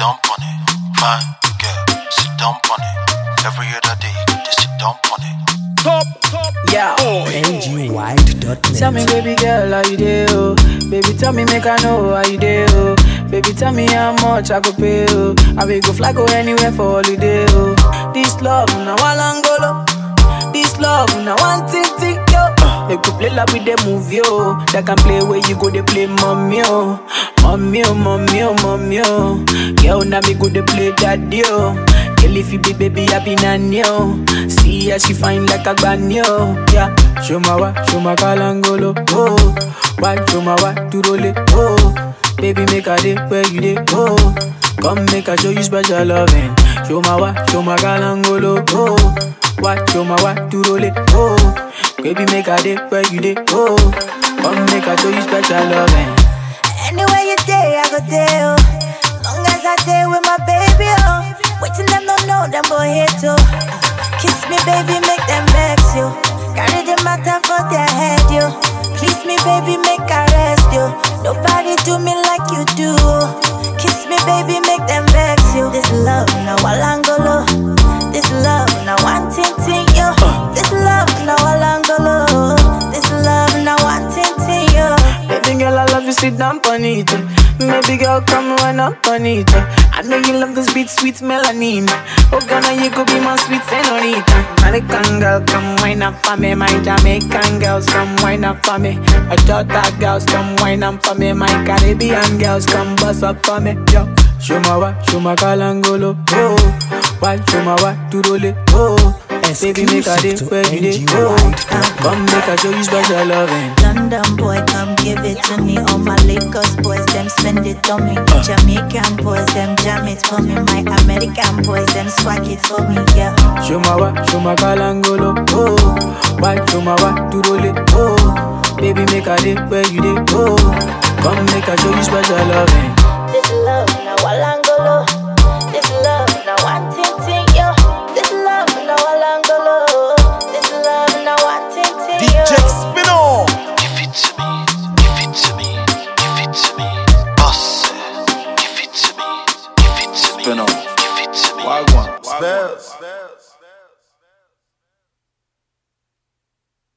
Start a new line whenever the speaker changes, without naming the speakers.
down on it. Fine girl, sit down on it. Every other day, they sit down on it.
Top,
yeah.
NGWide.net.
Tell me, baby girl, how you dey, oh? Baby, tell me, make I know how you dey, oh? Baby, tell me how much I go pay, oh? I will go fly, go anywhere for holiday, oh? This love, now Walangolo. This love, now one thing, yo. They could play like with the movie, oh. They can play where you go, they play mommy, oh. Mommy, oh, mommy, oh, mommy, oh. Girl, now me go, they play daddy, oh. Girl, if you be baby, I be nanny, oh. See how she fine like a granny, oh. Yeah, show my kalangolo, oh. Why, show my to roll it, oh. Baby, make a day where you day, oh. Come make a show you special loving. Show my kalangolo, oh. Why, show my to roll it, oh. Baby, make a day where you day, oh. Come make a show you special loving.
Anywhere you day, I go there, oh. Long as I day with my baby, oh. Waiting them don't know, them boy hate too. Kiss me, baby, make them vex you. Carry the matter for their head, you. Please me, baby, make I rest you. Nobody do me like you do. Kiss me, baby, make them vex you. This love, now Walangolo. This love, now one ting, yo. This love, now Walangolo. This love, now one ting, yo.
Baby girl, I love you, sit down on it. Baby girl, come run up on it. I know you love this beat, sweet melanin. Oh, Ghana, you could be my sweet senorita. American girl, come wine up for me. My Jamaican girls, come wine up for me. My Jota girls, come wine up for me. My Caribbean girls, come bust up for me. Yo, show my kalangolo, oh. Why, show my to roll it, oh. Baby, make a day where you day, oh. Come make a show you special loving.
London boy, come give it to me. All my Lagos boys, them spend it on me. Jamaican boys, them jam it for me. My American boys, them swag it for me, yeah.
Show my kalangolo, oh. Why, show my to roll it, oh. Baby, make a day where you day, oh. Come make a show you special loving.
This love, now Walangolo. This love, now one ting, yo. This love, now Walangolo. This love, now one ting, yo.
DJ Spino.
Give it to me, give it to me, give it to me. Boss, give it to me, give it to me,
Spino.
give it to me.
Wagwan. Spells.